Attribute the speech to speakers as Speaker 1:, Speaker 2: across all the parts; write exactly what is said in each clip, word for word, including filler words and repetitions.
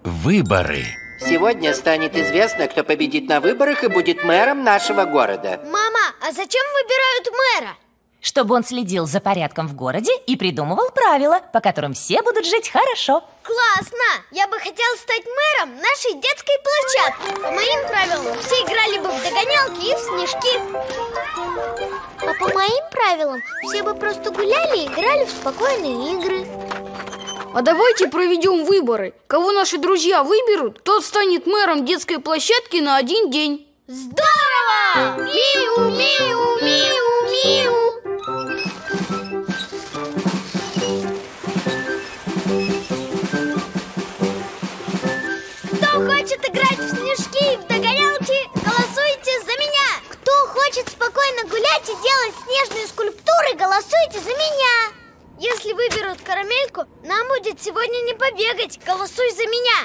Speaker 1: Выборы.
Speaker 2: Сегодня станет известно, кто победит на выборах и будет мэром нашего города.
Speaker 3: Мама, а зачем выбирают мэра?
Speaker 4: Чтобы он следил за порядком в городе и придумывал правила, по которым все будут жить хорошо.
Speaker 3: Классно! Я бы хотела стать мэром нашей детской площадки. По моим правилам, все играли бы в догонялки и в снежки. А по моим правилам, все бы просто гуляли и играли в спокойные игры.
Speaker 5: А давайте проведем выборы. Кого наши друзья выберут, тот станет мэром детской площадки на один день.
Speaker 3: Здорово! Миу, миу, миу, миу. Кто хочет играть в снежки и в догонялки, голосуйте за меня. Кто хочет спокойно гулять и делать снежные скульптуры, голосуйте за меня. Если выберут карамельку, нам будет сегодня не побегать. Голосуй за меня.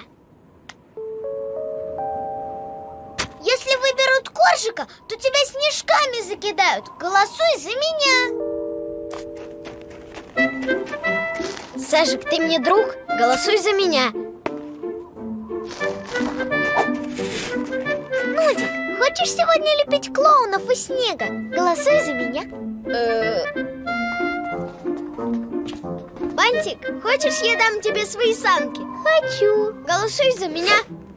Speaker 3: Если выберут коржика, то тебя снежками закидают. Голосуй за меня. Сажик, ты мне друг? Голосуй за меня. Нудик, хочешь сегодня лепить клоунов из снега? Голосуй за меня. Бантик, хочешь, я дам тебе свои санки? Хочу. Голосуй за меня.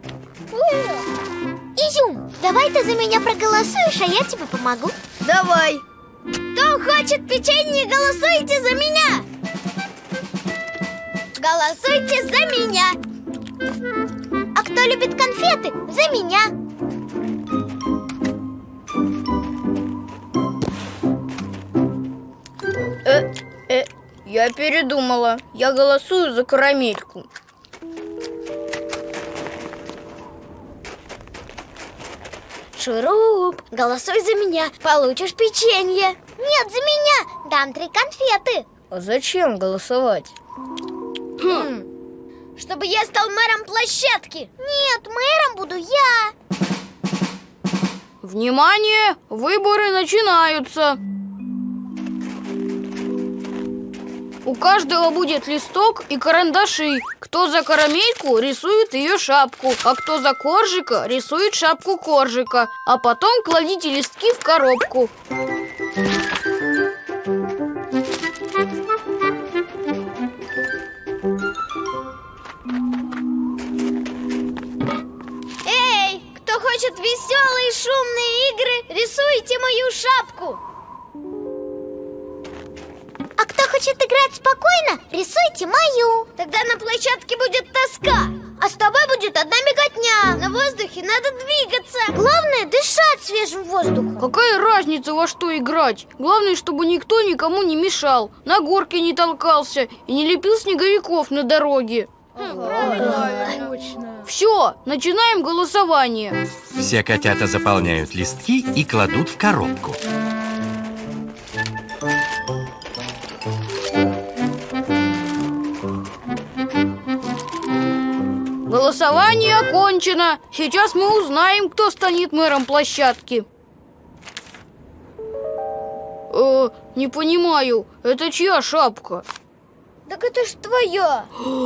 Speaker 3: Изюм, давай ты за меня проголосуешь, а я тебе помогу. Давай. Кто хочет печенье, голосуйте за меня. Голосуйте за меня. А кто любит конфеты, за меня.
Speaker 5: Э, э, я передумала. Я голосую за карамельку.
Speaker 3: Шуруп, голосуй за меня, получишь печенье. Нет, за меня, дам три конфеты.
Speaker 5: А зачем голосовать?
Speaker 3: Хм. Чтобы я стал мэром площадки. Нет, мэром буду я.
Speaker 5: Внимание! Выборы начинаются. У каждого будет листок и карандаши. Кто за карамельку, рисует ее шапку, а кто за коржика, рисует шапку коржика. А потом кладите листки в коробку.
Speaker 3: Эй, кто хочет веселые шумные игры, рисуйте мою шапку. А кто хочет играть спокойно, рисуйте мою. Тогда на площадке будет тоска, а с тобой будет одна миготня. На воздухе надо двигаться. Главное дышать свежим воздухом.
Speaker 5: Какая разница, во что играть? Главное, чтобы никто никому не мешал, на горке не толкался и не лепил снеговиков на дороге. Все, начинаем голосование.
Speaker 1: Все котята заполняют листки и кладут в коробку.
Speaker 5: Голосование окончено. Сейчас мы узнаем, кто станет мэром площадки. Э, не понимаю, это чья шапка?
Speaker 3: Так это ж твоя.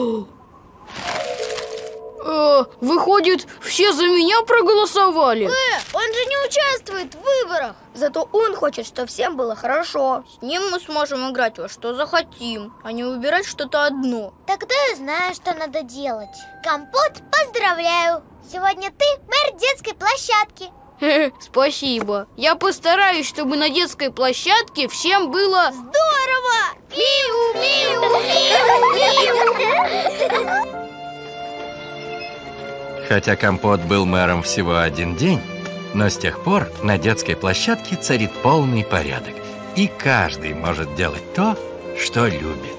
Speaker 5: Э, выходит, все за меня проголосовали?
Speaker 3: Э, он же не участвует в выборах.
Speaker 5: Зато он хочет, чтобы всем было хорошо. С ним мы сможем играть во что захотим, а не выбирать что-то одно.
Speaker 3: Тогда я знаю, что надо делать. Компот, поздравляю. Сегодня ты мэр детской площадки.
Speaker 5: Спасибо. Я постараюсь, чтобы на детской площадке всем было
Speaker 3: здорово! Миу, миу, миу, миу.
Speaker 1: Хотя Компот был мэром всего один день, но с тех пор на детской площадке царит полный порядок, и каждый может делать то, что любит.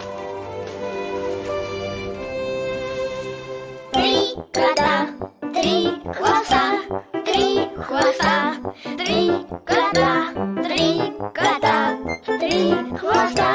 Speaker 3: Три кота, три хвоста, три хвоста, три кота, три кота, три хвоста.